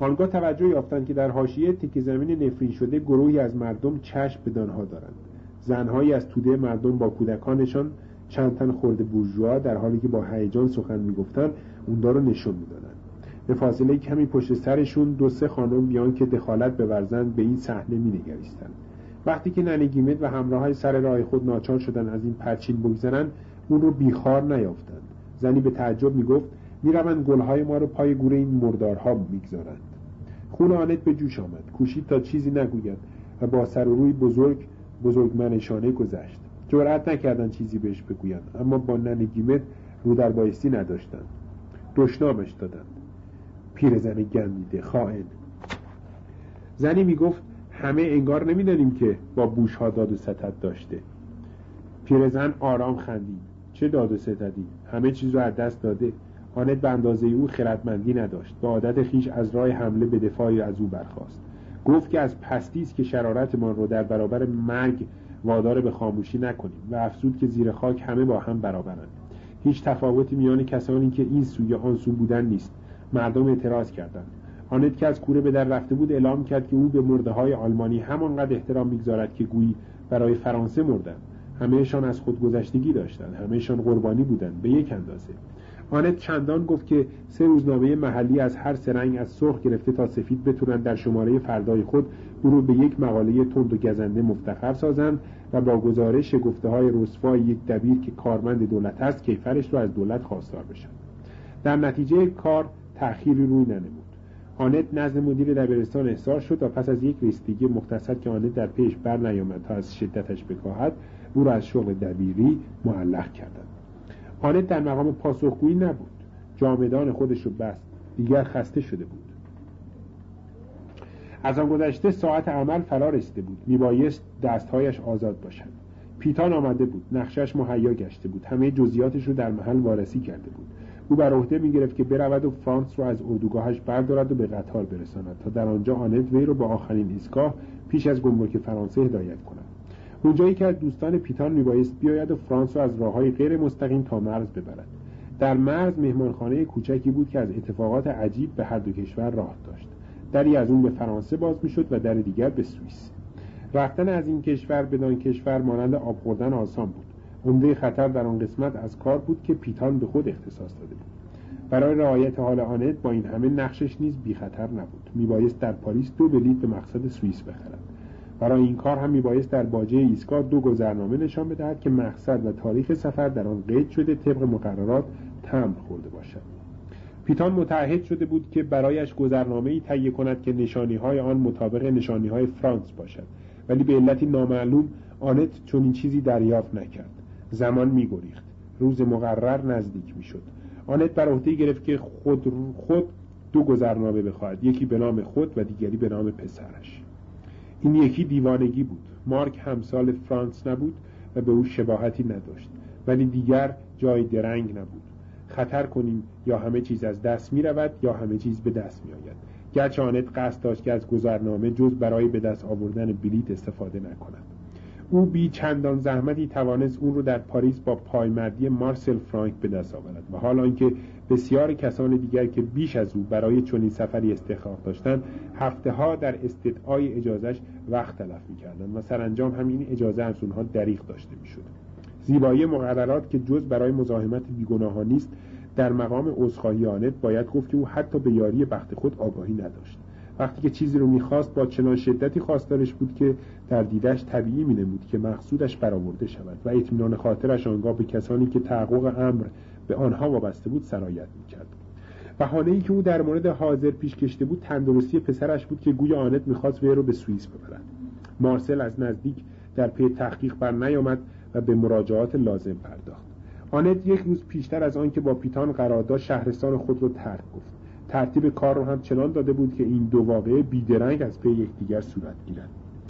آنگاه توجه یافتند که در حاشیه تکه زمین نفرین شده گروهی از مردم چشم به دانها دارند. زنهایی از توده مردم با کودکانشان، چند تن خرده بورژوا در حالی که با هیجان سخن میگفتند اوندا رو نشون میدادند. به فاصله کمی پشت سرشون 2-3 خانم بیان که دخالت بورزند به این صحنه مینگریستند. وقتی که ننه گیمت و همراهای سر راه خود ناچار شدند از این پرچین بگذرند، اون رو بیخار نیافتند. زنی به تعجب میگفت میروند گلهای ما رو پای گور این مردارها میگذارند. خون آنت به جوش آمد. کوشید تا چیزی نگوید و با سر و روی بزرگمنشانه گذشت. جرأت نکردند چیزی بهش بگویند، اما با ننه گیمت رو در بایستی نداشتند. دشنامش دادند. پیرزن گندیده، خائن. زنی میگفت همه انگار نمیدانیم که با بوشها داد و ستد داشته. پیرزن آرام خندید. چه داد و ستدی؟ همه چیز رو از دست داده. آنت به اندازه او خردمندی نداشت. با عادت خیش از راه حمله به دفاعی از او برخاست. گفت که از پستی است که شرارتمان رو در برابر مرگ وادار به خاموشی نکنیم و افزود که زیر خاک همه با هم برابرند. هیچ تفاوتی میان کسانی که این سو یا آن سو بودن نیست. مردم اعتراض کردند. آنت که از کوره به در رفته بود اعلام کرد که او به مرده‌های آلمانی همانقدر احترام می‌گذارد که گویی برای فرانسه مردند. همه‌شان از خودگذشتگی داشتند، همه‌شان قربانی بودند به یک اندازه. آنت چندان گفت که 3 روزنامه محلی از هر 3 رنگ از سرخ گرفته تا سفید بتونند در شماره فردای خود او رو به یک مقاله تند و گزنده مفتخر سازند و با گزارش گفته‌های رسوای یک دبیر که کارمند دولت است کیفرش رو از دولت خواستار بشن. در نتیجه کار تأخیری روی ننمود. آنت نزد مدیر دبیرستان احضار شد و پس از یک رسیدگی مختصر که آنت در پیش بر نیامد تا از شدتش بکاهد او را از شغل دبیری معلق کردند. آنت در مقام پاسخگویی نبود. جامدان خودش رو بست. دیگر خسته شده بود. از آن گذشته ساعت عمل فرا رسیده بود. میبایست دستهایش آزاد باشند. پیتان آمده بود. نقشش مهیا گشته بود. همه جزئیاتش رو در محل وارسی کرده بود. او بر عهده میگرفت که برود و فرانس رو از اردوگاهش بردارد و به قطار برساند تا در آنجا آنت وی رو با آخرین ایستگاه پیش از گمرک فرانسه هدایت کند. اونجایی که از دوستان پیتان میبایست بیاید و فرانس رو از راههای غیر مستقیم تا مرز ببرد. در مرز مهمانخانه کوچکی بود که از اتفاقات عجیب به هر دو کشور راه داشت. دری از اون به فرانسه باز میشد و در دیگر به سوئیس. رفتن از این کشور بدان کشور مانند آب خوردن آسان بود. عمده خطر در آن قسمت از کار بود که پیتان به خود اختصاص داده بود. برای رعایت حال آنت با این همه نقشش نیز بی خطر نبود. میبایست در پاریس 2 بلیط به مقصد سوئیس بخرد. برای این کار هم میبایست در باجه ایستگاه 2 گذرنامه نشان بدهد که مقصد و تاریخ سفر در آن قید شده طبق مقررات تمبر خورده باشد. پیتان متعهد شده بود که برایش گذرنامه‌ای تهیه کند که نشانی‌های آن مطابق نشانی‌های فرانس باشد، ولی به علتی نامعلوم آنت چنین چیزی دریافت نکرد. زمان می‌گریخت. روز مقرر نزدیک می‌شد. آنت بر عهده گرفت که خود 2 گذرنامه بخواهد، یکی به نام خود و دیگری به نام پسرش. این یکی دیوانگی بود. مارک همسال فرانس نبود و به او شباهتی نداشت، ولی دیگر جای درنگ نبود. خطر کنیم یا همه چیز از دست می رود یا همه چیز به دست می آید. گرچه آنت قصد داشت که از گذرنامه جز برای به دست آوردن بلیط استفاده نکند. او بی چندان زحمتی توانست اون رو در پاریس با پایمردی مارسل فرانک به دست آورد و حال آنکه بسیار کسان دیگر که بیش از او برای چنین سفری استحقاق داشتند هفته‌ها در استدعای اجازهش وقت تلف می‌کردند و سرانجام همین اجازه از اونها دریغ داشته می‌شد. زیبایی مقررات که جز برای مزاحمت بیگناهان نیست، در مقام عذرخواهی آنت باید گفت که او حتی به یاری بخت خود آگاهی نداشت. وقتی که چیزی رو می‌خواست با چنان شدتی خواستارش بود که در دیدش طبیعی می‌نمود که مقصودش برآورده شود و اطمینان خاطرش آنگاه به کسانی که تحقق امر به آنها وابسته بود سرایت می‌کرد. بهانه‌ای که او در مورد حاضر پیش کشیده بود تندرستی پسرش بود که گویا آنت می‌خواست وی رو به سوئیس ببرد. مارسل از نزدیک در پی تحقیق بر نیامد و به مراجعات لازم پرداخت. آنت 1 روز پیشتر از آن که با پیتان قرار داشت شهرستان خود را ترک گفت. ترتیب کار رو هم چنان داده بود که این 2 واقعه بیدرنگ از پی یکدیگر صورت گیرند.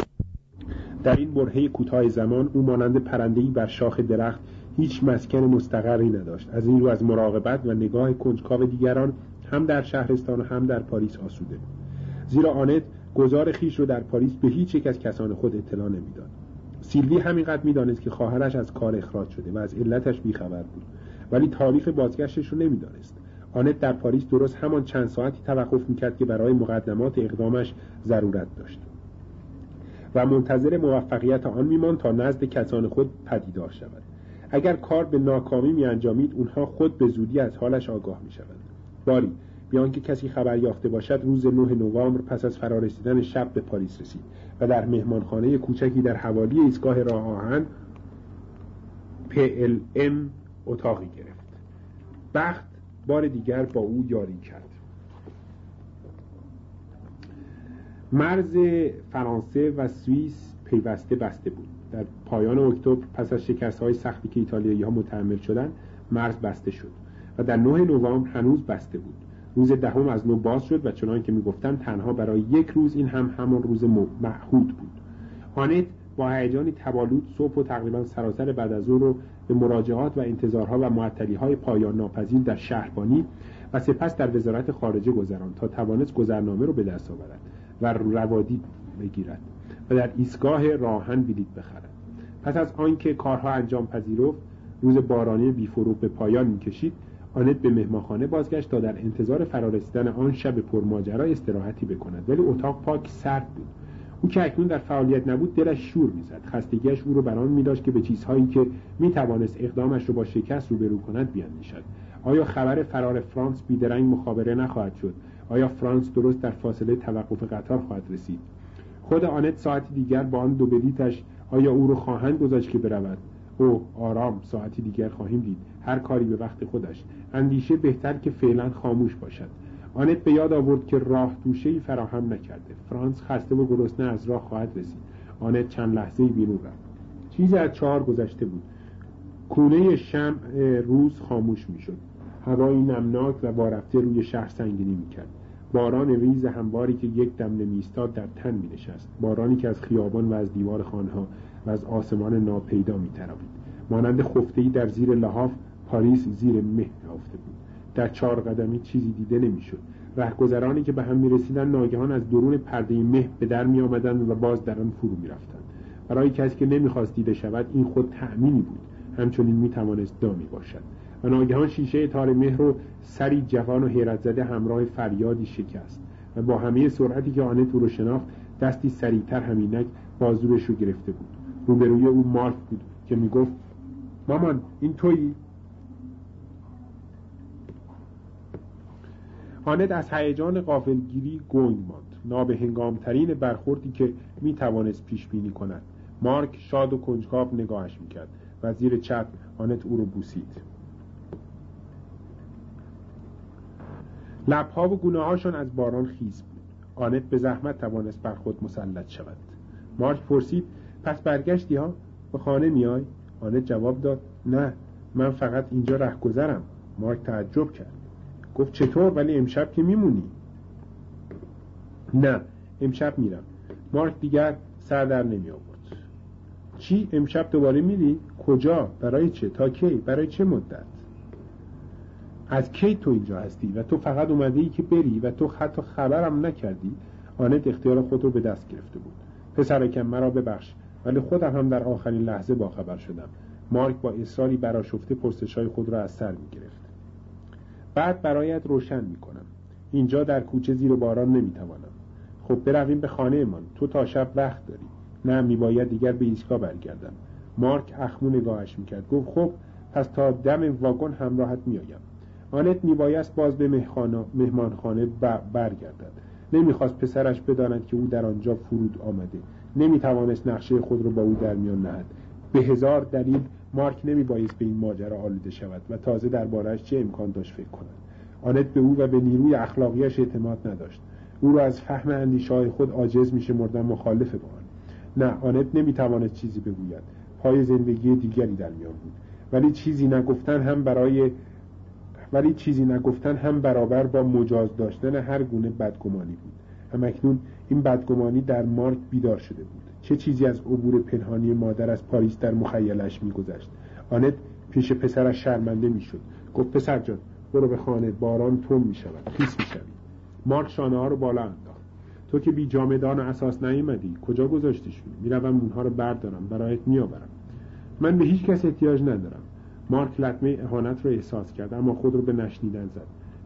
در این برهه کوتاه زمان او مانند پرنده‌ای بر شاخ درخت هیچ مسکن مستقری نداشت. از این رو از مراقبت و نگاه کنجکاو دیگران هم در شهرستان و هم در پاریس آسوده بود. زیرا آنت گزار خیش رو در پاریس به هیچ یک از کسان خود اطلاع نمیداد. سیلوی همینقدر میدانست که خواهرش از کار اخراج شده و از علتش بیخبر بود، ولی تاریخ بازگشتش رو نمیدانست. آنت در پاریس درست همان چند ساعتی توقف میکرد که برای مقدمات اقدامش ضرورت داشت و منتظر موفقیت آن میماند تا نزد کسان خود پدیدار شود. اگر کار به ناکامی میانجامید، اونها خود به زودی از حالش آگاه میشوند. باری بیان که کسی خبر یافته باشد، روز 9 نوامبر پس از فرارسیدن شب به پاریس رسید و در مهمانخانه کوچکی در حوالی ایستگاه راه آهن PLM اتاقی گرفت. بخت بار دیگر با او یاری کرد. مرز فرانسه و سوئیس پیوسته بسته بود. در پایان اکتبر پس از شکست‌های سختی که ایتالیایی‌ها متحمل شدند، مرز بسته شد و در 9 نوامبر هنوز بسته بود. روز 10 از نو باز شد و چنان که می‌گفتند تنها برای یک روز، این هم همان روز معهود بود. آنت با هیجانی تبالود صبح و تقریبا سراسر بعد از ظهر رو به مراجعات و انتظارها و معطلی‌های پایان ناپذیر در شهربانی و سپس در وزارت خارجه گذراند تا توانست گذرنامه رو به دست آورد و روادید بگیرد و در ایستگاه راهن بلیط بخرد. پس از آنکه کارها انجام پذیرفت، روز بارانی بی‌فروغ به پایان می‌کشید، آنت به مهمانخانه بازگشت تا در انتظار فرارسیدن آن شب پرماجرا استراحتی بکند، ولی اتاق پاک سرد بود. او که اکنون در فعالیت نبود، دلش شور می‌زد. خستگیش او را بران می‌داشت که به چیزهایی که می‌توانست اقدامش را با شکست روبرو کند بیاندیشد. آیا خبر فرار فرانس بیدرنگ مخابره نخواهد شد؟ آیا فرانس درست در فاصله توقف قطار خواهد رسید؟ خود آنت ساعتی دیگر با آن دو بلیطش آیا او را خواهند گذاشت که برود؟ او آرام، ساعتی دیگر خواهیم دید، هر کاری به وقت خودش. اندیشه بهتر که فعلا خاموش باشد. آنت به یاد آورد که راه توشه‌ای فراهم نکرده. فرانس خسته و گرسنه از راه خواهد رسید. آنت چند لحظه‌ای بیرون رفت. چیزی از 4 گذشته بود. کونه شمع روز خاموش می‌شد. هوایی نمناک و وارفته روی شهر سنگینی می‌کرد. باران ریز همواری که یک دم نمی‌ایستاد در تن می‌نشست. بارانی که از خیابان و از دیوار خانه‌ها و از آسمان ناپیدا می‌تراوید. مانند خفته‌ای در زیر لحاف، پاریس زیر مه یافته بود. در 4 قدمی چیزی دیده نمی‌شد. رهگذرانی که به هم می‌رسیدند ناگهان از درون پرده مه به در می‌آمدند و باز در آن فرو می‌رفتند. برای کسی که نمی‌خواست دیده شود، این خود تأمینی بود. همچنین می‌توانست دامی باشد. و ناگهان شیشه تار مه رو سری جوان و حیرت زده همراه فریادی شکست و با همه سرعتی که آنت او رو شناخت، دستی سریعتر همینک بازویش رو گرفته بود. روبروی او مارک بود که میگفت: مامان، این تویی؟ آنت از هیجان غافلگیری گنگ ماند. نابهنگامترین برخوردی که میتوانست پیش بینی کند. مارک شاد و کنجکاو نگاهش میکرد و زیر چپ آنت او رو بوسید. لبها و گونه‌هاشان از باران خیس بود. آنت به زحمت توانست بر خود مسلط شود. مارک پرسید: پس برگشتی ها؟ به خانه میای؟ آنت جواب داد: نه، من فقط اینجا رهگذرم. مارک تعجب کرد. گفت: چطور؟ ولی امشب که میمونی؟ نه، امشب میرم. مارک دیگر سر در نمی آورد. چی؟ امشب دوباره میری؟ کجا؟ برای چه؟ تا کی؟ برای چه مدت؟ از کی تو اینجا هستی و تو فقط اومده ای که بری و تو حتی خبرم نکردی؟ آنت اختیار خود رو به دست گرفته بود. پسرکم، مرا ببخش، ولی خودم هم در آخرین لحظه با خبر شدم. مارک با اصراری برآشفته پرسش‌های خود را از سر می‌گرفت. بعد برایت روشن می‌کنم. اینجا در کوچه زیر باران نمی‌توانم. خب برویم به خانه من. تو تا شب وقت داری. نه، میباید دیگر به ایستگاه برگردم. مارک اخمو نگاهش می‌کرد. گفت: خب پس تا دم واگن همراهت میآیم. آنت میبایست باز به مهمانخانه برگردد. نمیخواست پسرش بداند که او در آنجا فرود آمده. نمیتوانست نقشه خود را با او در میان نهد. به هزار دلیل مارک نمیبایست به این ماجرا آلوده شود و تازه درباره‌اش چه امکان داشت فکر کند. آنت به او و به نیروی اخلاقیش اعتماد نداشت. او را از فهم اندیشه‌های خود عاجز میشمرد و مخالف با آن. نه، آنت نمیتوانست چیزی بگوید. پای زندگی دیگری در میان بود. ولی چیزی نگفتن هم برابر با مجاز داشتن هر گونه بدگمانی بود. همکنون این بدگمانی در مارک بیدار شده بود. چه چیزی از عبور پنهانی مادر از پاریس در مخیلش میگذشت. آنت پیش پسرش شرمنده میشد. گفت: پسر جان، برو به خانه، باران تند میشود، خیس میشوی. مارک شانه ها رو بالا انداخت. تو که بی جامدان و اساس نیامدی، کجا گذاشتیشون؟ میروم اونها رو بردارم، برایت میآورم. من به هیچ کس احتیاج ندارم. مارک لطمه اهانت رو احساس کرد، اما خود رو به نشنیدن زد.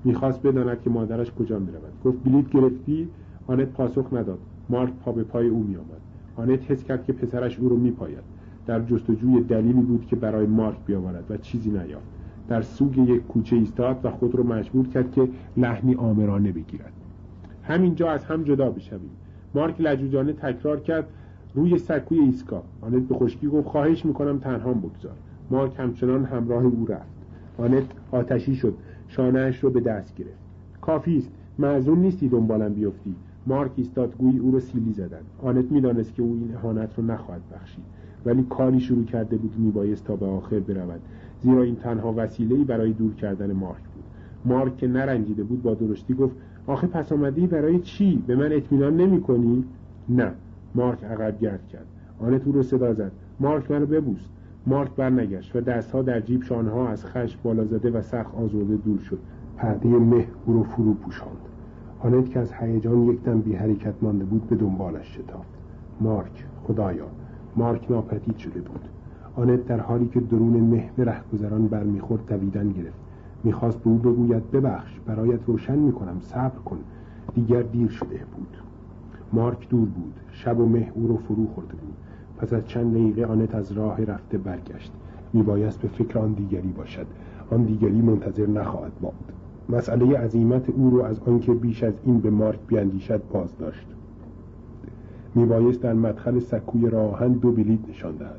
میخواست بداند که مادرش کجا میرود. گفت بلیط گرفتی؟ آنت پاسخ نداد. مارک پا به پای او میآمد. آنت حس کرد که پسرش او را میپاید. در جستجوی دلیلی بود که برای مارک بیاورد و چیزی نیافت. در سوگ یک کوچه ایستاد و خود را مجبور کرد که لحنی آمرانه بگیرد. همینجا از هم جدا بشویم. مارک لجوجانه تکرار کرد روی سکوی ایسکا. آنت به خشکی گفت خواهش میکنم تنها بگذار. مارک همچنان همراه او رفت. آنت آتشی شد، شانه‌اش رو به دست گرفت. کافی است، معزوم نیستی دنبالم بیفتی. مارک ایستاد، گویی او رو سیلی زدند. آنت میدانست که او این اهانت رو نخواهد بخشید، ولی کاری شروع کرده بود میبایست تا به آخر برود، زیرا این تنها وسیله‌ای برای دور کردن مارک بود. مارک که نرنجیده بود با درشتی گفت آخه پس آمدی برای چی؟ به من اطمینان نمی‌کنی؟ نه. مارک عقب گرد کرد. آنت او رو صدا زد. مارک منو ببوس. مارک برنگشت و دستها در جیب، شانه‌ها از خشم بالا زده و سخت آزرده دور شد. پرده مه او رو فرو پوشاند. آنت که از هیجان یک دم بی حرکت مانده بود به دنبالش شتافت. مارک، خدایا! مارک ناپدید شده بود. آنت در حالی که درون مه به رهگذران برمیخورد دویدن گرفت. میخواست به او بگوید ببخش، برایت روشن میکنم، صبر کن. دیگر دیر شده بود. مارک دور بود. شب و مه او رو فرو خورده بود. پس از چند دقیقه آنت از راه رفته برگشت. میبایست به فکر آن دیگری باشد. آن دیگری منتظر نخواهد بود. مسئله عزیمت او رو از آنکه بیش از این به مارک بیاندیشد باز داشت. میبایست در مدخل سکوی راهن 2 بلیط نشان دهد.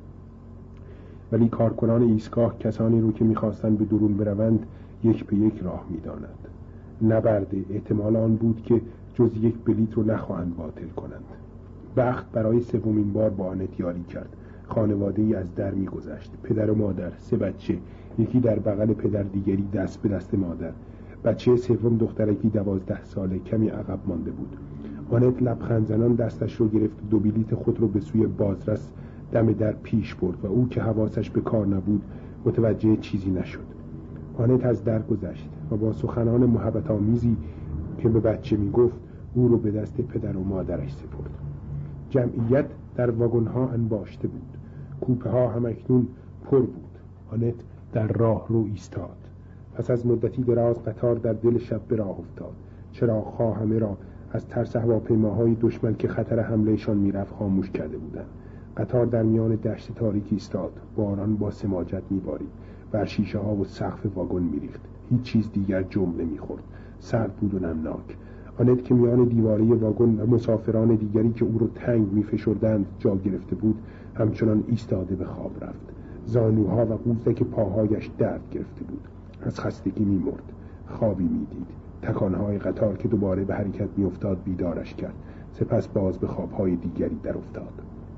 ولی کارکنان ایستگاه کسانی رو که میخواستند به درون بروند یک به یک راه میدانند. نبرد احتمال آن بود که جز 1 بلیط رو نخواهند باطل کنند. بخت برای 3مین بار با آنت یاری کرد. خانواده‌ای از در میگذشت. پدر و مادر، 3 بچه، یکی در بغل پدر، دیگری دست به دست مادر. بچه 3 دخترکی 12 ساله کمی عقب مانده بود. آنت لبخند زنان دستش رو گرفت و 2 بلیط خود رو به سوی بازرس دم در پیش برد و او که حواسش به کار نبود متوجه چیزی نشد. آنت از در گذشت و با سخنان محبت آمیزی که به بچه میگفت او رو به دست پدر و مادرش سپرد. جمعیت در واگن‌ها انباشته بود. کوپه ها همکنون پر بود. آنت در راه رو ایستاد. پس از مدتی دراز قطار در دل شب به راه افتاد. چراغ‌ها همه را از ترس هواپیماهای دشمن که خطر حملهشان میرفت خاموش کرده بودند. قطار در میان دشت تاریکی ایستاد. باران با سماجت میبارید. بر شیشه ها و سقف واگن میریخت. هیچ چیز دیگر جمع نمیخورد. سرد بود و نمناک. آنت که میان دیواره واگن و مسافران دیگری که او را تنگ میفشردند جا گرفته بود، همچنان ایستاده به خواب رفت. زانوها و قوزک پاهایش درد گرفته بود. از خستگی میمرد. خوابی میدید. تکانهای قطار که دوباره به حرکت میافتاد بیدارش کرد. سپس باز به خوابهای دیگری در افتاد.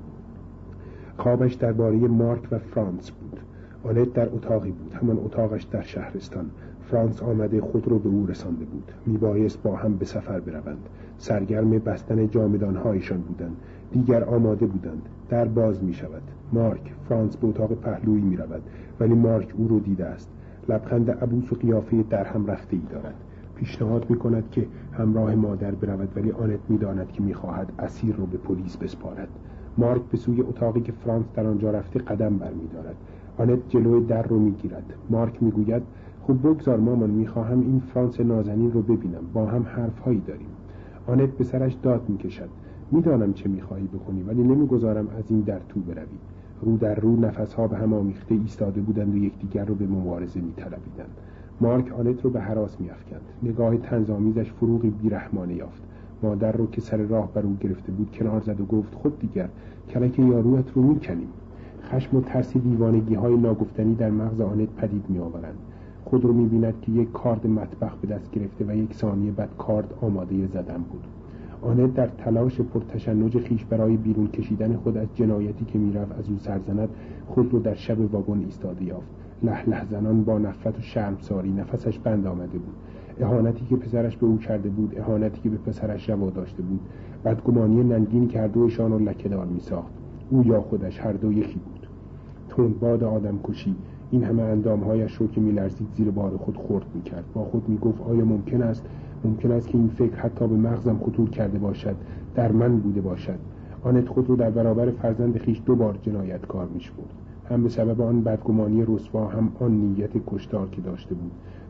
خوابش درباره مارک و فرانس بود. آنت در اتاقی بود، همان اتاقش در شهرستان. فرانس آمده خود رو به او رسانده بود. میبایست با هم به سفر بروند. سرگرم بستن جامدانهایشان بودند. دیگر آماده بودند. در باز می شود. مارک، فرانس به اتاق پهلویی می رود، ولی مارک او رو دیده است. لبخند عبوس و قیافه در هم رفته ای دارد. پیشنهاد می کند که همراه مادر برود، ولی آنت می داند که می خواهد اسیر رو به پلیس بسپارد. مارک به سوی اتاقی که فرانس در آنجا رفته قدم برمی دارد. آنت جلوی در رو می گیرد. مارک می گوید خوب بگذار مامان، می خواهم این فرانس نازنین رو ببینم. با هم حرفهایی داریم. آنت به سرش داد می کشد. می دانم چه می خواهی بکنی، ولی نمی گذارم از این در تو بروی. رو در رو نفسها به هم آمیخته ایستاده بودند و یکدیگر رو به مبارزه می طلبیدند. مارک آنت رو به هراس می افکند. نگاه طنزآمیزش فروغی بیرحمانه یافت. مادر رو که سر راه بر او گرفته بود کنار زد و گفت خود دیگر کلک یاروت رو می کنیم. خشم و ترس دیوانگی های ناگفتنی در مغز آنت پدید می آورند. خود رو می بیند که یک کارد مطبخ به دست گرفته و 1 ثانیه بعد کارد آماده زدن بود. آنت در تلاش پرتشنج خیش برای بیرون کشیدن خود از جنایتی که می رفت از او سرزند، خود رو در شب واگن ایستاده یافت. لهله زنان با نفرت و شرمساری نفسش بند آمده بود. اهانتی که پسرش به او کرده بود، اهانتی که به پسرش روا داشته بود، بدگمانی ننگینی که هر دویشان را لکه‌دار می ساخت. او یا خودش، هر دو یکی بود. تندباد آدم کشی این همه اندامهایش رو که می‌لرزید زیر بار خود خرد می‌کرد. با خود می‌گفت آیا ممکن است که این فکر حتی به مغزم خطور کرده باشد، در من بوده باشد. آنت خود رو در برابر فرزند خیش 2 بار جنایتکار می‌شمرد، هم به سبب آن بدگمانی رسوا، هم آن نیت کشتار که داشته بود.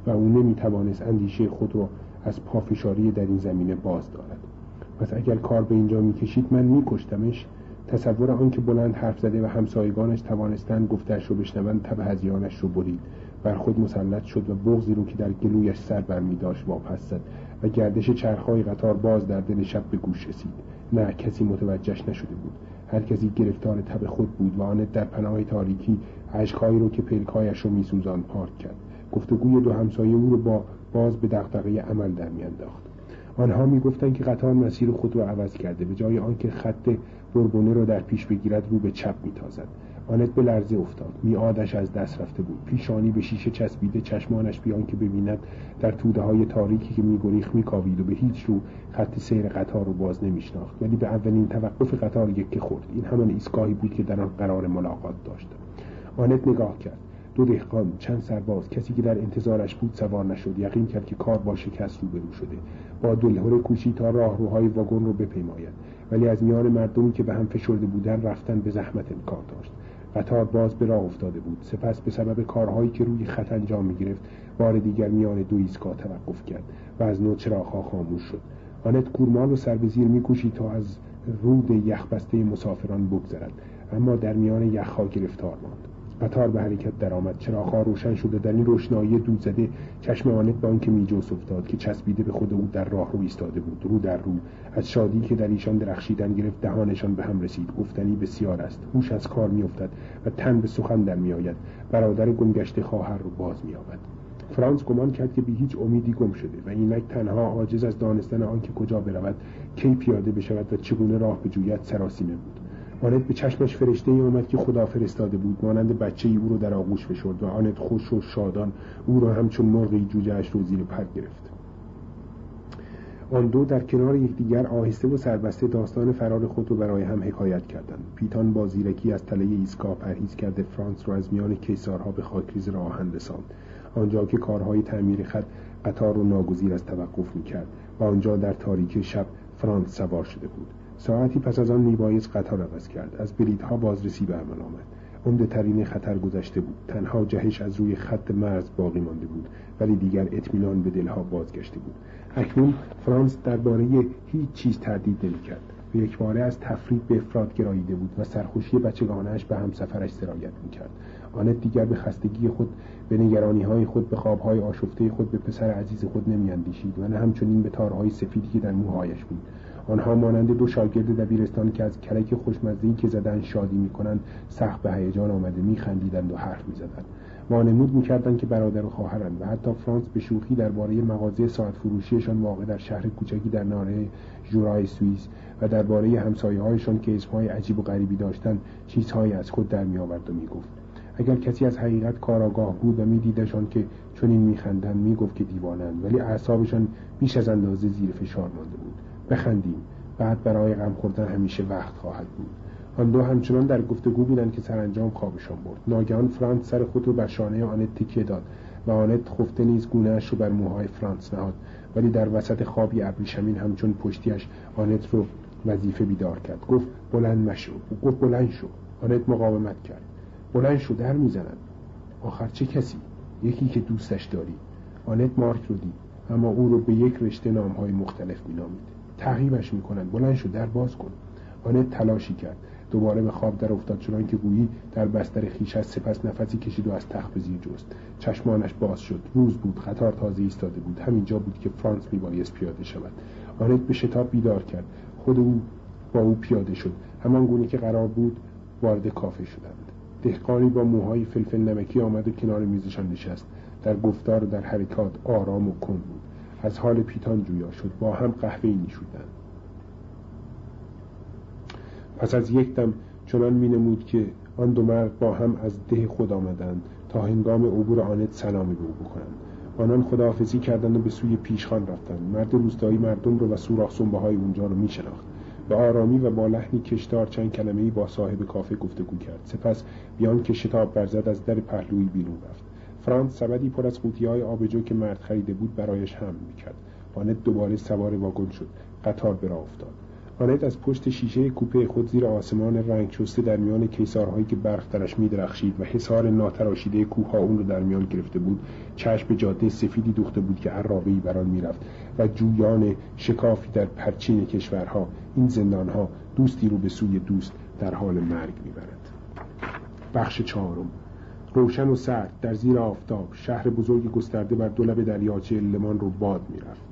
و او نمیتوانست اندیشه خود را از پافشاری در این زمینه باز دارد. پس اگر کار به اینجا میکشید من میکشتمش. تصور آن که بلند حرف زده و همسایگانش توانستند گفته‌اش رو بشنوند تب هذیانش رو برید. بر خود مسلط شد و بغضی رو که در گلویش سر برمی‌داشت واپس زد و گردش چرخ‌های قطار باز در دل شب به گوش رسید. نه، کسی متوجهش نشده بود. هر کسی گرفتار تب خود بود و آن در پناه تاریکی اشک‌هایی رو که پلکایش رو می‌سوزاند پارک کرد. گفتگوی دو همسایه او رو باز به دغدغه عمل در میانداخت. آنها میگفتند که قطار مسیر خود را عوض کرده. به جای آنکه خط بربونه را در پیش بگیرد رو به چپ میتازد. آنت به لرزه افتاد. میعادش از دست رفته بود. پیشانی به شیشه چسبیده، چشمانش بیان که ببیند در توده‌های تاریکی که میگریخت میکاوید و به هیچ رو خط سیر قطار رو باز نمیشناخت. ولی به اولین توقف قطار یکه خورد. این همان ایستگاهی بود که در آن قرار ملاقات داشت. آنت نگاه کرد. 2 دهقان، چند سرباز، کسی که در انتظارش بود سوار نشد. یقین کرد که کار با شکست روبرو شده. با دلهره کوشید تا راهروهای واگن رو بپیماید، ولی از میان مردمی که به هم فشرده بودند رفتن به زحمت امکان داشت. قطار باز به راه افتاده بود. سپس به سبب کارهایی که روی خط انجام می‌گرفت بار دیگر میان 2 ایستگاه توقف کرد و از نو چراغ‌ها خاموش شد. آنت گورمال و سر به زیر می‌کوشید تا از رود یخبسته مسافران بگذرد، اما در میان یخ‌ها گرفتار ماند. قطار به حرکت درآمد. چراغ‌ها روشن شد و در این روشنایی دود زده چشم آنت به آنکه میجوس افتاد که چسبیده به خود او در راه رو ایستاده بود، رو در رو. از شادی که در ایشان درخشیدن گرفت دهانشان به هم رسید. گفتنی بسیار است. هوش از کار میافتد و تن به سخن در میآید. برادر گمگشته خواهر رو باز می‌یابد. فرانس گمان کرد که بی هیچ امیدی گم شده و اینک تنها عاجز از دانستن آنکه کجا برود، کی پیاده بشود و چگونه راه بجوید سراسیمه بود. آنت به چشمش فرشته‌ای آمد که خدا فرستاده بود. مانند بچه‌ای او رو در آغوش فشرد و آنت خوش و شادان او را همچون مرغی جوجه‌اش رو زیر پر گرفت. آن دو در کنار یکدیگر آهسته و سربسته داستان فرار خود رو برای هم حکایت کردند. پیتان با زیرکی از تله ایستگاه پرهیز کرده فرانس را از میان کیسارها به خاکریز راه آهن رساند، آنجا که کارهای تعمیر خط قطار رو ناگزیر از توقف می‌کرد و آنجا در تاریکی شب فرانس سوار شده بود. ساعتی پس از آن میبایست قطار عوض کرد. از بلیط‌ها بازرسی به عمل آمد. عمده ترین خطر گذشته بود. تنها جهش از روی خط مرز باقی مانده بود، ولی دیگر اطمینان به دلها بازگشته بود. اکنون فرانس درباره هیچ چیز تردید نمی‌کرد. به یکباره از تفرید به افراط گراییده بود و سرخوشی بچگانه‌اش به همسفرش سرایت می‌کرد. آنت دیگر به خستگی خود، به نگرانی‌های خود، به خواب‌های آشفته خود، به پسر عزیز خود نمی‌اندیشید و نه همچنین به تارهای سفیدی که در موهایش بود. آنها مانند 2 شاگرد دبیرستان که از کلک خوشمزه‌ای که زدن شادی می‌کنند سخت به هیجان آمده می‌خندیدند و حرف می‌زدند. وانمود می‌کردند که برادر و خواهرند و حتی فرانس به شوخی درباره مغازه ساعت فروشیشان واقع در شهر کوچکی در ناحیه ژورای سوئیس و درباره همسایه‌هایشان که اسم‌های عجیب و غریبی داشتند چیزهایی از خود در می‌آورد و می‌گفت. اگر کسی از حقیقت کاراگاه بود و می‌دیدشان که چنین می‌خندند می‌گفت که دیوانه‌اند، ولی اعصابشان بیش از اندازه زیر فشار مانده بود. بخندیم، بعد برای غم خوردن همیشه وقت خواهد بود. آن دو همچنان در گفتگو بودند که سرانجام خوابشان برد. ناگهان فرانس سر خود رو بر شانه آنت تکیه داد و آنت خفته نیز گونه‌اش رو بر موهای فرانس نهاد، ولی در وسط خوابی ابریشمین همچون پشتیش آنت رو وظیفه بیدار کرد. گفت بلند مشو. گفت بلند شو. آنت مقاومت کرد. بلند شو، در میزنن. آخر چه کسی؟ یکی که دوستش داری. آنت مارک رو دید، اما او رو به یک رشته نام‌های مختلف می‌نامید. تعقیبش می‌کنند. بلند شو، در باز کن. آنت تلاشی کرد. دوباره به خواب در افتاد، چنان که گویی در بستر خویش است. سپس نفسی کشید و از تخت به زیر جست. چشمانش باز شد. روز بود. قطار تازه ایستاده بود. همینجا بود که فرانس میبایست پیاده شود. آنت به شتاب بیدار کرد. خود او با او پیاده شد. همان گونه که قرار بود وارد کافه شدند. دهقانی با موهای فلفل نمکی آمد و کنار میزشان نشست. در گفتار و در حرکات آرام و کند بود. از حال پیتان جویا شد. با هم قهوه‌ای می‌شودند. پس از یک دم چنان می‌نمود که آن دو مرد با هم از ده خود آمدند تا هنگام عبور آنت سلامی به او بکنند. آنان خداحافظی کردند و به سوی پیشخوان رفتند. مرد روستایی مردم رو و سوراخ سنبه‌های اونجا رو می‌شناخت. به آرامی و با لحنی کشدار چند کلمه‌ای با صاحب کافه گفتگو کرد. سپس بیان که شتاب برزد از در پهلویی بیرون رفت. فرانس سبدی پر از قوطی‌های آبجو که مرد خریده بود برایش حمل می‌کرد. آنت دوباره سوار واگن شد. قطار به راه افتاد. آنت از پشت شیشه کوپه خود زیر آسمان رنگ شسته در میان کیسارهایی که برق درش می‌درخشید و حصار ناتراشیده کوه‌ها اون رو در میان گرفته بود، چشم به جاده سفیدی دوخته بود که عرابه‌ای بر آن می‌رفت و جویان شکافی در پرچین کشورها، این زندانها، دوستی رو به سوی دوست در حال مرگ می‌برد. بخش چهارم. روشن و سرد در زیر آفتاب، شهر بزرگ گسترده بر دو لب دریاچه لمان رو باد می‌رفت.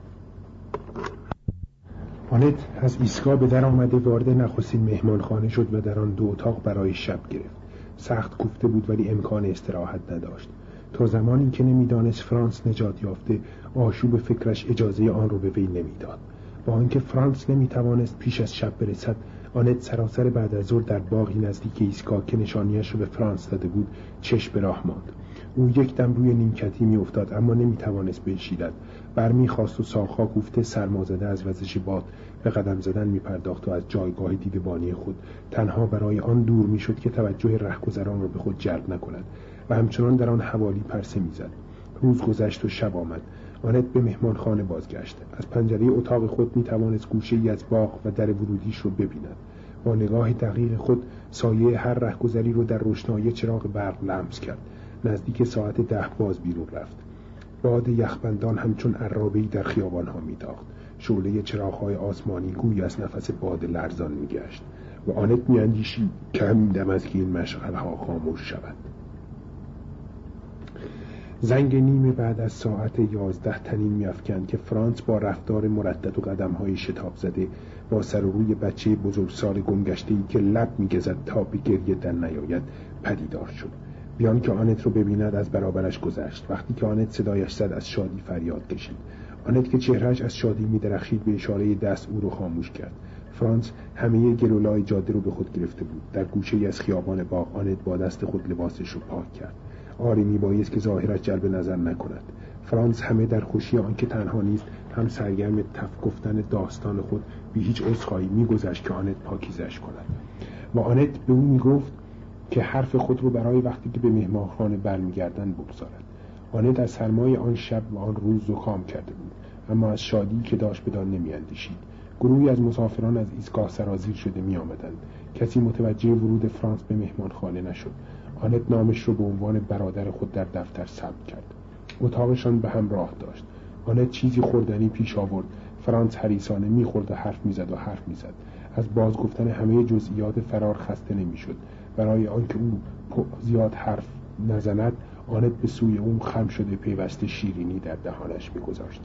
آنت از ایستگاه به در آمده وارد نخستین مهمانخانه شد و در آن 2 اتاق برای شب گرفت. سخت کوفته بود ولی امکان استراحت نداشت. تا زمانی که نمیدانست فرانس نجات یافته، آشوب فکرش اجازه آن رو به وی نمیداد. با آنکه فرانس نمیتوانست پیش از شب برسد، آنت سراسر بعد از ظهر در باغی نزدیک ایستگاه که نشانیش رو به فرانس داده بود چشم به راه ماند. او یک دم روی نیمکتی میافتاد اما نمیتوانست بنشیند. برمیخواست و ساقها کوفته سرمازده از وزش باد به قدم زدن میپرداخت و از جایگاه دیدبانی خود تنها برای آن دور میشد که توجه رهگذران را به خود جلب نکند و همچنان در آن حوالی پرسه میزد. روز گذشت و شب آمد. آنت به مهمانخانه بازگشت. از پنجره اتاق خود میتوانست گوشه‌ای از باغ و در ورودیش رو ببیند. با نگاه دقیق خود سایه هر رهگذری رو در روشنایی چراغ برق لمس کرد. نزدیک ساعت 10 باز بیرون رفت. باد یخبندان همچون عرابه‌ای در خیابان‌ها میتاخت. شعله چراغ‌های آسمانی گوی از نفس باد لرزان میگشت و آنت میاندیشید که همین دم است که این مشعل‌ها خاموش شود. زنگ نیمه بعد از ساعت 11 طنین می‌افکند که فرانس با رفتار مردد و قدم‌های شتاب زده با سر و روی بچه بزرگسال گمگشته‌ای که لب می‌گزد تا به گریه در نیاید پدیدار شد. بیان که آنت رو ببیند از برابرش گذشت. وقتی که آنت صدایش زد از شادی فریاد کشید. آنت که چهرهش از شادی می‌درخشید به اشاره دست او رو خاموش کرد. فرانس همه گلولای جاده رو به خود گرفته بود. در گوشه‌ای از خیابان باغ آنت با دست خود لباسش رو پاک کرد. آری میبایست که ظاهرش جلب نظر نکند. فرانس همه در خوشی آن که تنها نیست هم سرگرم تف گفتن داستان خود بی هیچ عذرخواهی میگذشت که آنت پاکیزش کند و آنت به او میگفت که حرف خود رو برای وقتی که به مهمانخانه برمیگردن بگذارد. آنت از سرمای آن شب و آن روز زکام کرده بود اما از شادی که داشت بدان نمیاندیشید. گروهی از مسافران از ایستگاه سرازیر شده می آمدند. کسی متوجه ورود فرانس به مهمانخانه نشد. آنت نامش رو به عنوان برادر خود در دفتر ثبت کرد. اتاقشان به هم راه داشت. آنت چیزی خوردنی پیش آورد. فرانس حریصانه می‌خورد و حرف می‌زد. از باز گفتن همه جزئیات فرار خسته نمی‌شد. برای آنکه او زیاد حرف نزند، آنت به سوی او خم شده پیوسته شیرینی در دهانش می‌گذاشت.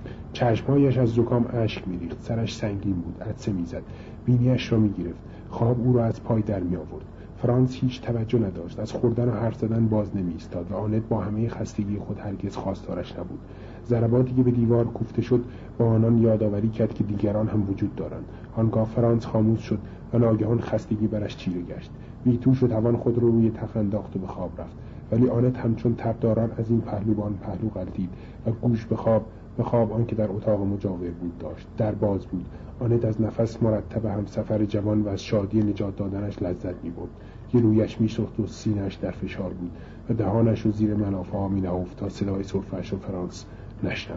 چشمهایش از زکام اشک می‌ریخت. سرش سنگین بود. عطسه می‌زد. بینیش را می‌گرفت. خواب او را از پای در می‌آورد. فرانس هیچ توجه نداشت. از خوردن و حرف زدن باز نمی‌ایستاد و آنت با همه خستگی خود هرگز خواستارش نبود. ضرباتی که به دیوار کوفته شد با آنان یادآوری کرد که دیگران هم وجود دارند. آنگاه فرانس خاموش شد و ناگهان خستگی برش چیره گشت. بی‌توش و توان خود رو روی تخت انداخت و به خواب رفت. ولی آنت همچون تبداران از این پهلو به آن پهلو غلتید و گوش به خواب آنکه در اتاق مجاور بود داشت. در باز بود. آنت از نفس مرتب همسفر جوان و از شادی نجات دادنش لذت می‌برد. گلویش می‌سوخت و سینه‌اش در فشار بود و دهانش رو زیر ملافه‌ها می‌نهفت تا صدای سرفه‌اش و فرانس نشنود.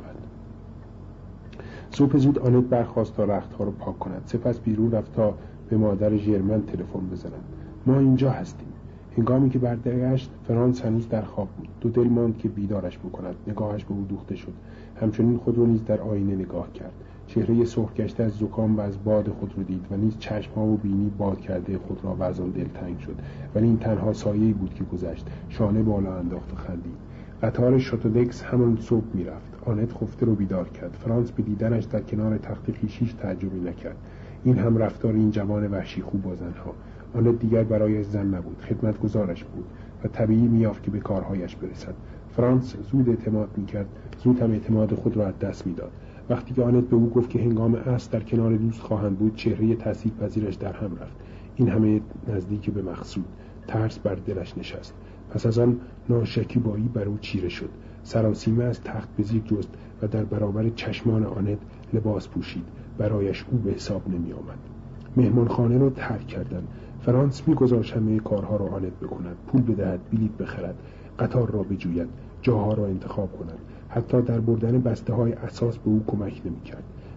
صبح زود آنت برخاست تا رختها رو پاک کند. سپس بیرون رفت تا به مادر ژرمن تلفن بزند. ما اینجا هستیم. هنگامی که برگشت فرانس هنوز در خواب بود. دو دل ماند که بیدارش بکند. نگاهش به او دوخته شد. همچنین خود رو نیز در آینه نگاه کرد. چهره سرخ گشته از زکام و از باد خود رو دید و نیز چشم‌ها و بینی باد کرده خود را و از آن دلتنگ شد. ولی این تنها سایه‌ای بود که گذشت. شانه بالا انداخت و خندید. قطار شاتودکس همان صبح میرفت. آنت خفته رو بیدار کرد. فرانس به دیدنش در کنار تخت خویشیش تعجبی نکرد. این هم رفتار این جوان وحشی خوب با زنها. آنت دیگر برایش زن نبود، خدمتگزارش بود و طبیعی میافت که به کارهایش برسد. فرانس زود اعتماد میکرد، زود هم اعتماد خود را از دست میداد. وقتی که آنت به او گفت که هنگام عصر در کنار دوست خواهند بود، چهره تأثیرپذیرش در هم رفت. این همه نزدیک به مقصود. ترس بر دلش نشست. پس از آن ناشکیبایی بر او چیره شد. سراسیمه از تخت به زیر جست و در برابر چشمان آنت لباس پوشید. برایش او به حساب نمی آمد. مهمانخانه را ترک کردند. فرانس می‌گذاشت همه کارها را آنت بکند، پول بدهد، بلیط بخرد، قطار را بجوید، جاها را انتخاب کند. حتی در بردن بسته‌های اساس به او کمک نمی‌کرد.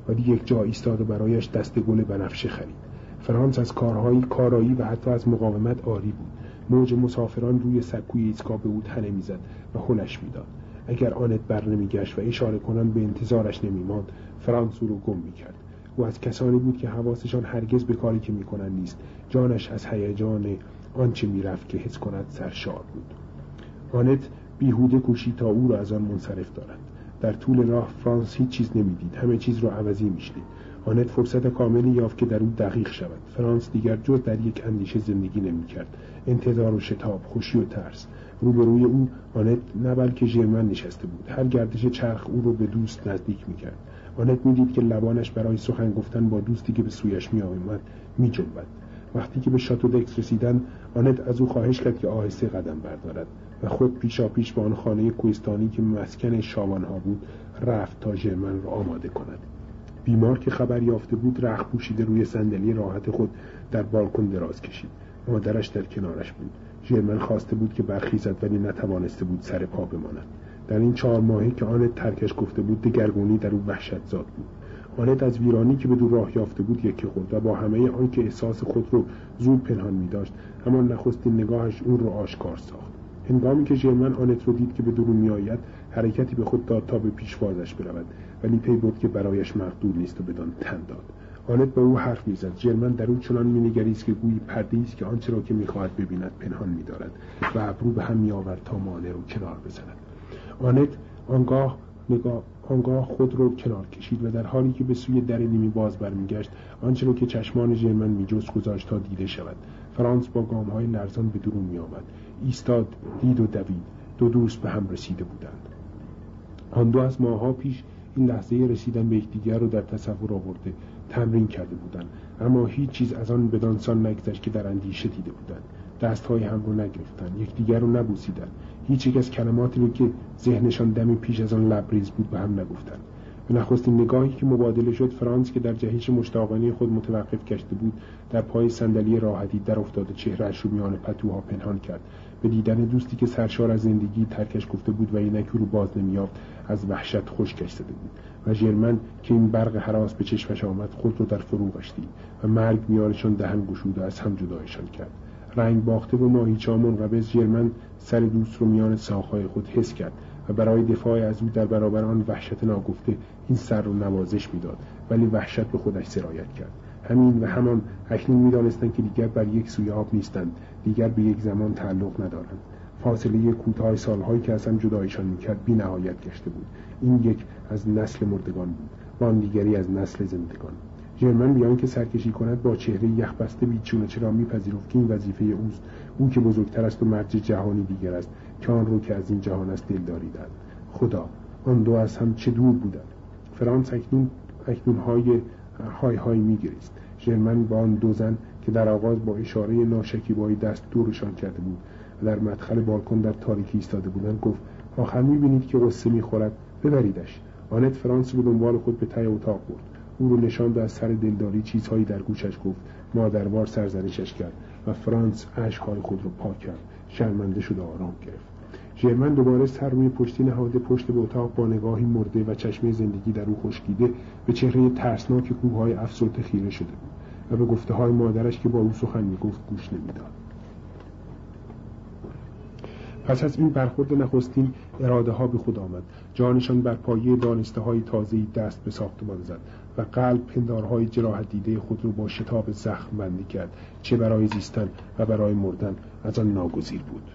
ولی یک جا ایستاد و برایش دست گل بنفشه خرید. فرانس از کارایی و حتی از مقاومت عاری بود. موج مسافران روی سکوی ایستگاه به او تنه میزد و هلش میداد. اگر آنت بر نمیگشت و اشاره کنان به انتظارش نمیماند، فرانس او را گم میکرد. او از کسانی بود که حواسشان هرگز به کاری که میکنند نیست. جانش از هیجان آنچه میرفت که حس کند سرشار بود. آنت بیهوده کوشید تا او را از آن منصرف دارد. در طول راه فرانس هیچ چیز نمیدید، همه چیز را عوضی میشنید. آنت فرصت کاملی یافت که در او دقیق شود. فرانس دیگر جز در یک اندیشه زندگی نمیکرد. انتظار و شتاب، خوشی و ترس. روبروی او آنت نه بلکه ژرمن نشسته بود. هر گردش چرخ او را به دوست نزدیک میکرد. آنت میدید که لبانش برای سخن گفتن با دوستی که به سویش میآمد میجنبد. وقتی که به شاتو دکس رسیدند، آنت از او خواهش کرد که آهسته قدم بردارد و خود پیشاپیش به آن خانه کوهستانی که مسکن شاوانها بود رفت تا ژرمن را آماده کند. بیمار که خبر یافته بود رخت پوشیده روی صندلی راحت خود در بالکن دراز کشید. مادرش در کنارش بود. ژرمن خواسته بود که برخیزد ولی نتوانسته بود سر پا بماند. در این 4 ماهی که آنت ترکش گفته بود دگرگونی در او وحشت زاد بود. آنت از ویرانی که به دور راه یافته بود یکی خورد و با همه آن که احساس خود رو زود پنهان می داشت، همان نخستین نگاهش اون رو آشکار ساخت. هنگامی که ژرمن آنت رو دید که به درون می آید، حرکتی به خود داد تا به پیشوازش برود، ولی پی برد که برایش مقدور نیست و بدان تن داد. آنت به او حرف می‌زد. ژرمن در او چنان می‌نگریست که گویی پرده‌ای است که آنچه را که می‌خواهد ببیند پنهان می‌دارد و ابرو به هم می‌آورد تا مانع رو کنار بزند. آنت آنگاه خود رو کنار کشید و در حالی که به سوی در نیمی باز برمیگشت، آنچه را که چشمان ژرمن می‌جست گذاشت تا دیده شود. فرانس با گام‌های لرزان به درون می‌آمد. ایستاد، دید و دوید. 2 دوست به هم رسیده بودند. آن دو از ماه‌ها پیش این لحظه رسیدن به یکدیگر رو در تصور آورده تمرین کرده بودند، اما هیچ چیز از آن بدانسان نگذشت که در اندیشه دیده بودند. دست‌های هم رو نگرفتند، یکدیگر رو نبوسیدند. هیچ یک از کلماتی رو که ذهنشان دمی پیش از آن لبریز بود به هم نگفتند. به نخستین نگاهی که مبادله شد، فرانس که در جهش مشتاقانه خود متوقف گشته بود در پای صندلی راحتی در افتاد و چهره‌اش رو میان پتوها پنهان کرد. به دیدن دوستی که سرشار از زندگی ترکش گفته بود و اینک رو باز نمی‌یافت از وحشت خشکش زده بود و ژرمن که این برق هراس به چشمش آمد خود رو در فروغش دید و مرگ میانشان دهن گشود و از هم جدایشان کرد. رنگ باخته و ماهیچه منقبض، ژرمن سر دوست رو میان ساق‌های خود حس کرد و برای دفاع از او در برابر آن وحشت ناگفته این سر رو نوازش میداد، ولی وحشت به خودش سرایت کرد. همین و همان اکنون می‌دانستند که دیگر بر یک سوی آب نیستند، دیگر به یک زمان تعلق ندارند. فاصله کوتاه سال‌هایی که از هم جدایشان می‌کرد بی نهایت گشته بود. این یک از نسل مردگان بود و آن دیگری از نسل زندگان. ژرمن بیان که سرکشی کند با چهره یخبسته بیچون و چرا می‌پذیرفت که این وظیفه اوست، او که بزرگتر است و مرج جهانی دیگر است که آن رو که از این جهان است دل داریدند. خدا، آن دو از هم چه دور بودند. فرانس اکنون های می‌گریست. ژرمن با آن 2 زن که در آغاز با اشاره ناشکیبایی دست دورشان کرده بود و در مدخل بالکن در تاریکی ایستاده بودند گفت: آخر می‌بینید که قصه می‌خورد، ببریدش. آنت فرانس رو دنبال خود به ته اتاق برد. او رو نشاند و از سر دلداری چیزهایی در گوشش گفت. مادربار سرزنشش کرد و فرانس اشک‌های خود رو پاک کرد. شرمنده شد و آرام گرفت. ژرمن دوباره سر روی پشتی نهاده پشت به اتاق با نگاهی مرده و چشمه زندگی در او خشکیده به چهره ترسناک کوههای افسرده خیره شده بود و به گفته‌های مادرش که با او سخن می‌گفت گوش نمی‌داد. پس از این برخورد نخستین اراده ها به خود آمد. جانشان بر پایه دانسته های تازه‌ای دست به ساختمان زد و قلب پندارهای جراحت دیده خود رو با شتاب زخم بندی کرد. چه برای زیستن و برای مردن از آن ناگزیر بود.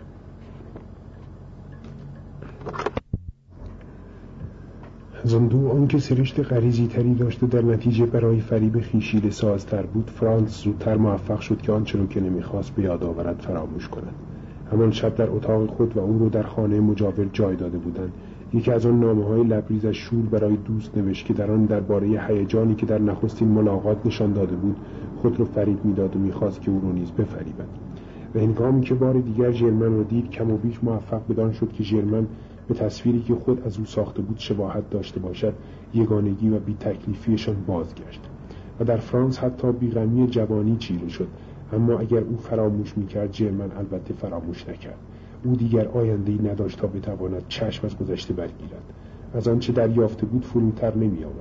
از آن دو آنکه سرشت غریزی تری داشت و در نتیجه برای فریب خویشیده سازتر بود، فرانس زودتر موفق شد که آنچه را که نمیخواست به یاد آورد فراموش کند. همان شب در اتاق خود و او رو در خانه مجاور جای داده بودند. یکی از آن نامه‌های لبریزش شور برای دوست نوشت که در آن درباره هیجانی که در نخستین ملاقات نشان داده بود خود رو فریب میداد و میخواست که او رو نیز بفریبد. و هنگامی که بار دیگر ژرمن را دید کم و بیش موفق بدان شد که ژرمن به تصویری که خود از او ساخته بود شباهت داشته باشد، یگانگی و بی تکلیفیشان بازگشت و در فرانس حتی بی‌غمی جوانی چیره شد. اما اگر او فراموش میکرد، ژرمن البته فراموش نکرد. او دیگر آینده‌ای نداشت تا بتواند چشم از گذشته برگیرد. از آنچه دریافته بود فروتر نمی آمد.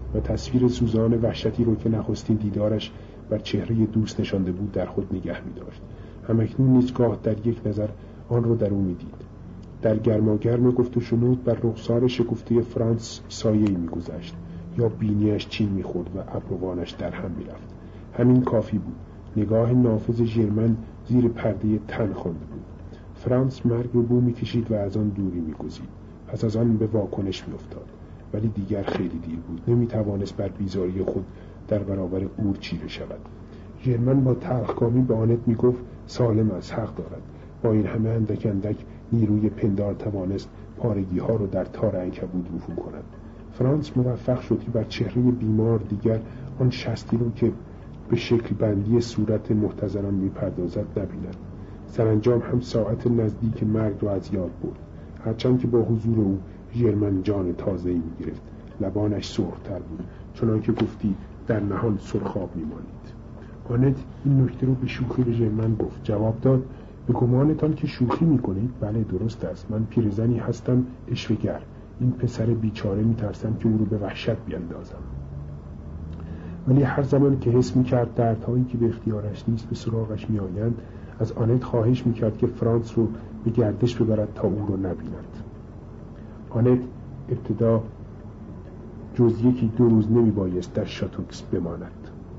و تصویر سوزان وحشتی رو که نخستین دیدارش بر چهره دوست نشانده بود در خود نگه می داشت. همکنون نیز گاه در یک نظر آن رو در او می دید. در گرماگرم گفت و شنود بر رخسار شکفته فرانس سایه‌ای می گذشت، یا بینیش چین می خورد و ابروانش در هم می رفت. همین کافی بود. نگاه نافذ ژرمن زیر پرده تن خوانده بود. فرانس مرگ رو بو می کشید و از آن دوری می گزید. پس از آن به واکنش می افتاد. ولی دیگر خیلی دیر بود. نمی توانست بر بیزاری خود در برابر اور چیره شود. ژرمن با تلخکامی به آنت می گفت سالم از حق دارد. با این همه اندک اندک نیروی پندار توانست پارگی ها رو در تار عنکبوت رفو کند. فرانس موفق شد که بر چهره بیمار دیگر آن شستی رو که به شکل بندی صورت محتضران می پردازد نبیند. سرانجام هم ساعت نزدیک مرگ رو از یاد برد. هرچند که با حضور او ژرمن جان تازه‌ای می گرفت. لبانش سرخ‌تر بود، چنان که گفتی در نهان سرخاب می مانید. آنت این نکته رو به شوخی به ژرمن گفت. جواب داد به گمانتان که شوخی می کنید؟ بله درست است. من پیرزنی هستم اشوه‌گر. این پسر بیچاره می ترسم که او رو به وحشت بیندازم. ولی هر زمان که حس می کرد دردهایی که به اختیارش نیست به سراغش می آیند، از آنت خواهش می کرد که فرانس رو به گردش ببرد تا او رو نبیند. آنت ابتدا جز 1-2 روز نمی بایست در شاتوکس بماند.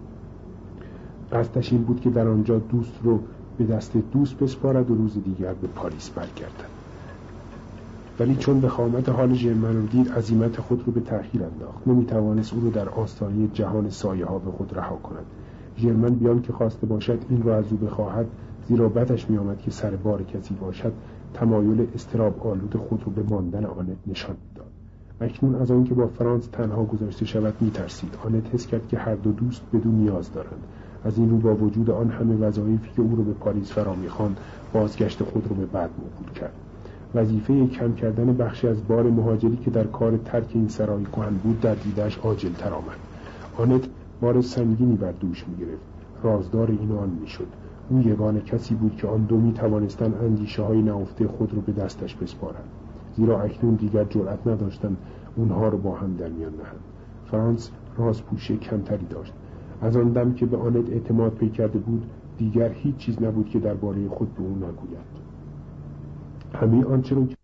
قصدش این بود که در آنجا دوست رو به دست دوست بسپارد و روز دیگر به پاریس برگردد. ولی چون به خامت حال ژرمن رو دید، عزیمت خود رو به تأخیر انداخت. نمی‌توانست او رو در آستانه جهان سایه ها به خود رها کند. ژرمن بیان که خواسته باشد این را از او بخواهد، زیرا بدش می‌آمد که سر بار کسی باشد، تمایل اضطراب آلود خود رو به ماندن آنت نشان می‌داد. اکنون از آن که با فرانس تنها گذاشته شود می‌ترسید. آنت حس کرد که هر دو دوست بدون نیاز دارند. از این رو با وجود آن همه وظایفی که او رو به پاریس فرا می‌خواند، بازگشت خود رو به بعد موکول کرد. وظیفه کم کردن بخشی از بار مهاجری که در کار ترک این سرای کهن بود در دیدش عاجل‌تر آمد. آنت بار سنگینی بر دوش می‌گرفت. رازدار این و آن می‌شد. او یگانه کسی بود که آن دو می‌توانستند اندیشه‌های نهفته خود را به دستش بسپارند، زیرا اکنون دیگر جرأت نداشتند اونها را با هم در میان نهند. فرانس رازپوشی کمتری داشت. از آن دم که به آنت اعتماد پی کرده بود، دیگر هیچ چیز نبود که درباره خود به او نگوید. همه آنچه